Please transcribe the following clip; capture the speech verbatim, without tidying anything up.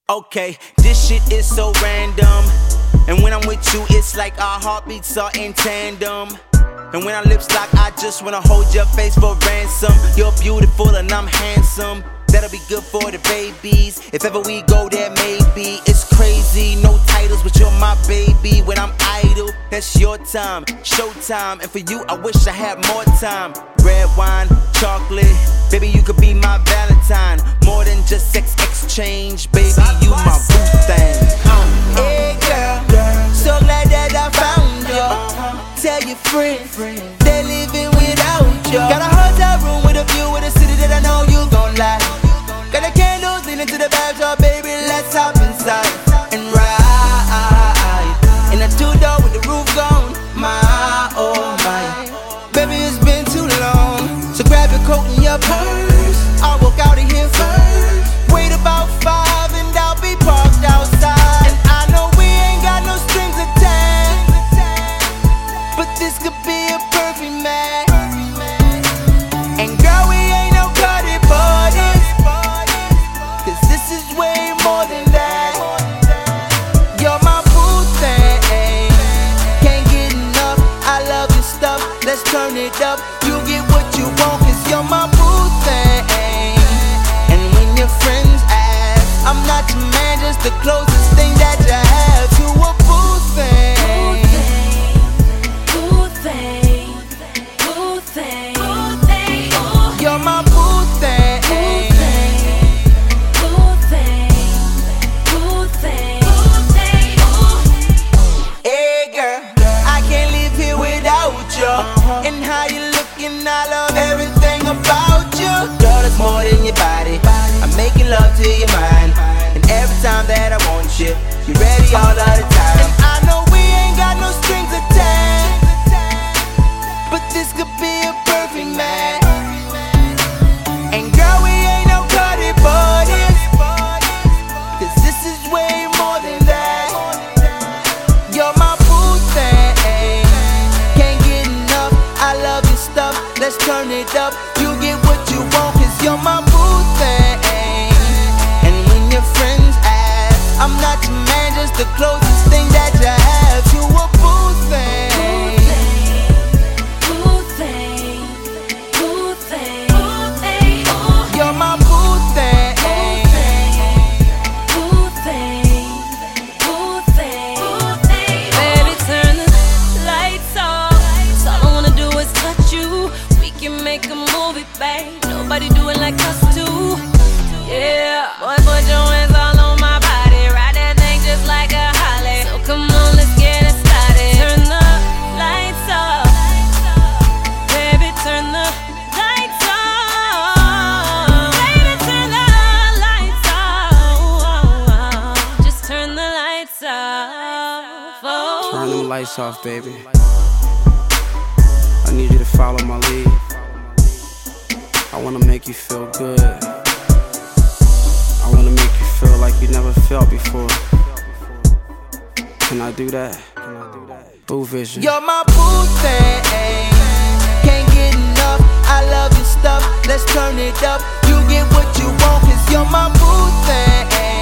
Okay, this shit is so random. And when I'm with you, it's like our heartbeats are in tandem. And when our lips lock, I just wanna hold your face for ransom. You're beautiful and I'm handsome. That'll be good for the babies. If ever we go there, maybe. It's crazy, no titles, but you're my baby. When I'm idle, that's your time, showtime. And for you, I wish I had more time. Red wine, chocolate, baby, you could be my Valentine. More than just sex exchange, baby, you my boo thing. Hey girl, so glad that I found you. Tell your friends, they're living without you. Got a hotel room with a view of the city that I know you gon' like. Got the candles leaning to the bathtub, baby, let's hop inside and ride in a two-door with the roof gone. My, oh my, baby, it's been too long. So grab your coat and your purse. I'll walk out of here first. Wait about five and I'll be parked outside. And I know we ain't got no strings attached, but this could be a perfect match. And girl, we ain't no cutty buddies, cause this is way more than that. You're my boo thing, can't get enough. I love your stuff, let's turn it up. You get what you want, cause you're my boo thing. And when your friends ask, I'm not your man, just the closest thing that you have to a boo thing. Boo thing, boo thing, boo thing. You're my boo thing. Boo thing, boo thing, boo thing. Hey girl, I can't live here without you. And how you looking, I love everything about you. Girl, it's more than your body, I'm making love to your mind. And every time that I want you, you're ready all of the time. And I know we ain't got no strings attached, but this could be a perfect match. And girl, we ain't no cutty buddies, cause this is way more than that. You're my boo thing, can't get enough. I love your stuff, let's turn it up. You get what you want, cause you're my boo thing. And when your friends ask, I'm not your man, just the closest thing that you have to a boo thing. Boo thing, boo thing, boo thing. You're my boo thing. Boo thing, boo thing, boo thing. Baby, turn the lights off. So all I wanna do is touch you. We can make a movie, babe. Nobody do it like us two. Yeah, boy, put your hands all on my body. Ride that thing just like a Harley. So come on, let's get it started. Turn the lights off, baby. Turn the lights off, baby. Turn the lights off. Just turn the lights off. Oh. Turn them lights off, baby. I need you to follow my lead. I wanna make you feel good. I wanna make you feel like you never felt before. Can I do that? Boo Vision. You're my boo thing, can't get enough. I love your stuff, let's turn it up. You get what you want, cause you're my boo thing.